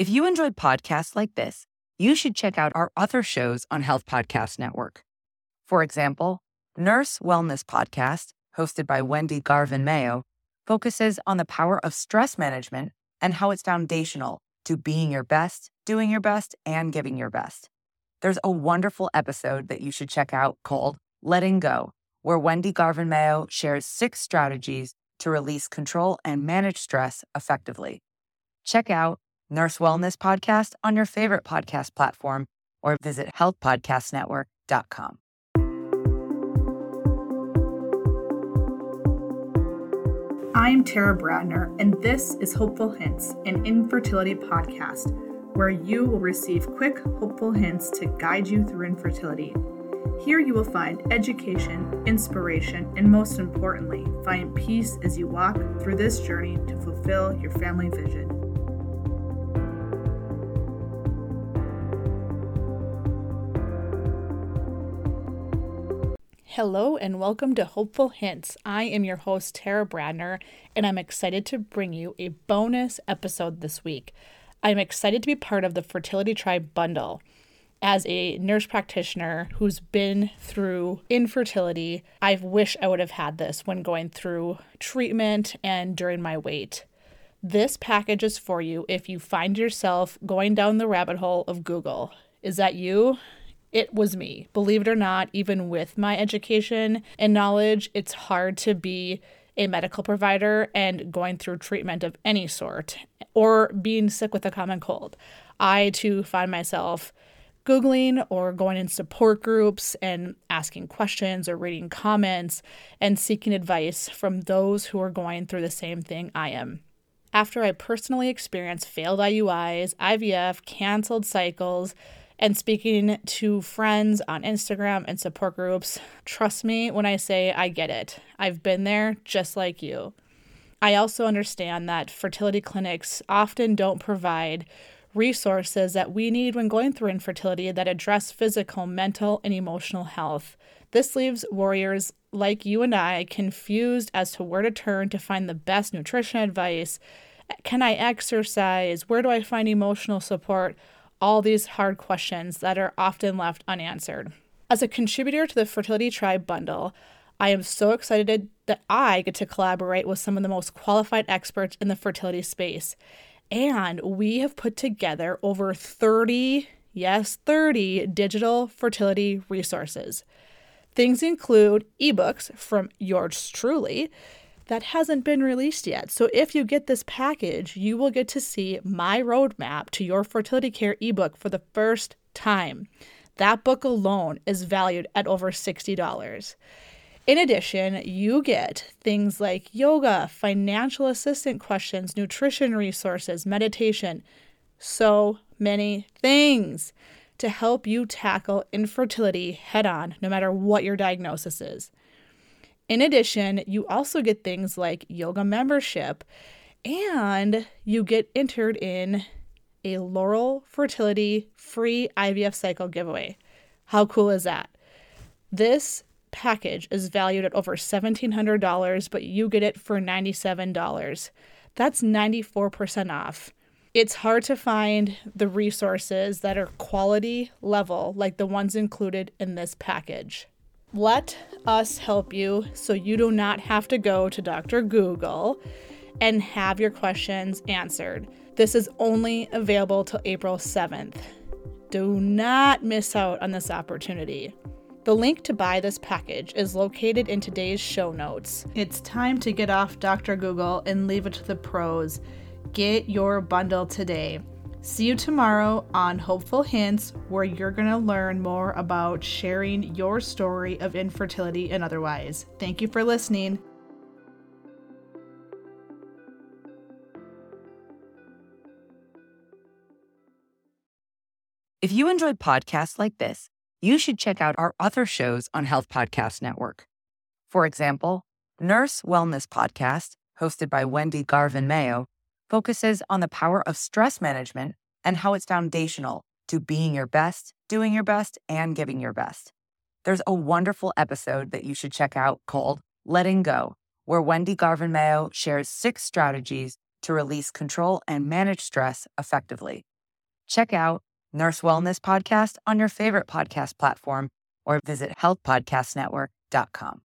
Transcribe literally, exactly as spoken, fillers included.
If you enjoyed podcasts like this, you should check out our other shows on Health Podcast Network. For example, Nurse Wellness Podcast, hosted by Wendy Garvin Mayo, focuses on the power of stress management and how it's foundational to being your best, doing your best, and giving your best. There's a wonderful episode that you should check out called Letting Go, where Wendy Garvin Mayo shares six strategies to release control and manage stress effectively. Check out Nurse Wellness Podcast on your favorite podcast platform or visit health podcast network dot com. I'm Tara Bradner, and this is Hopeful Hints, an infertility podcast where you will receive quick, hopeful hints to guide you through infertility. Here you will find education, inspiration, and most importantly, find peace as you walk through this journey to fulfill your family vision. Hello and welcome to Hopeful Hints. I am your host, Tara Bradner, and I'm excited to bring you a bonus episode this week. I'm excited to be part of the Fertility Tribe Bundle. As a nurse practitioner who's been through infertility, I wish I would have had this when going through treatment and during my wait. This package is for you if you find yourself going down the rabbit hole of Google. Is that you? It was me. Believe it or not, even with my education and knowledge, it's hard to be a medical provider and going through treatment of any sort or being sick with a common cold. I, too, find myself Googling or going in support groups and asking questions or reading comments and seeking advice from those who are going through the same thing I am. After I personally experienced failed I U Is, I V F, canceled cycles, and speaking to friends on Instagram and support groups, trust me when I say I get it. I've been there just like you. I also understand that fertility clinics often don't provide resources that we need when going through infertility that address physical, mental, and emotional health. This leaves warriors like you and I confused as to where to turn to find the best nutrition advice. Can I exercise? Where do I find emotional support? All these hard questions that are often left unanswered. As a contributor to the Fertility Tribe Bundle, I am so excited that I get to collaborate with some of the most qualified experts in the fertility space. And we have put together over thirty, yes, thirty digital fertility resources. Things include ebooks from yours truly that hasn't been released yet. So if you get this package, you will get to see my roadmap to your fertility care ebook for the first time. That book alone is valued at over sixty dollars. In addition, you get things like yoga, financial assistant questions, nutrition resources, meditation, so many things to help you tackle infertility head on, no matter what your diagnosis is. In addition, you also get things like yoga membership, and you get entered in a Laurel Fertility free I V F cycle giveaway. How cool is that? This package is valued at over seventeen hundred dollars, but you get it for ninety-seven dollars. That's ninety-four percent off. It's hard to find the resources that are quality level like the ones included in this package. Let us help you so you do not have to go to Doctor Google and have your questions answered. This is only available till April seventh. Do not miss out on this opportunity. The link to buy this package is located in today's show notes. It's time to get off Doctor Google and leave it to the pros. Get your bundle today. See you tomorrow on Hopeful Hints, where you're going to learn more about sharing your story of infertility and otherwise. Thank you for listening. If you enjoyed podcasts like this, you should check out our other shows on Health Podcast Network. For example, Nurse Wellness Podcast, hosted by Wendy Garvin Mayo, focuses on the power of stress management and how it's foundational to being your best, doing your best, and giving your best. There's a wonderful episode that you should check out called Letting Go, where Wendy Garvin Mayo shares six strategies to release control and manage stress effectively. Check out Nurse Wellness Podcast on your favorite podcast platform or visit health podcast network dot com.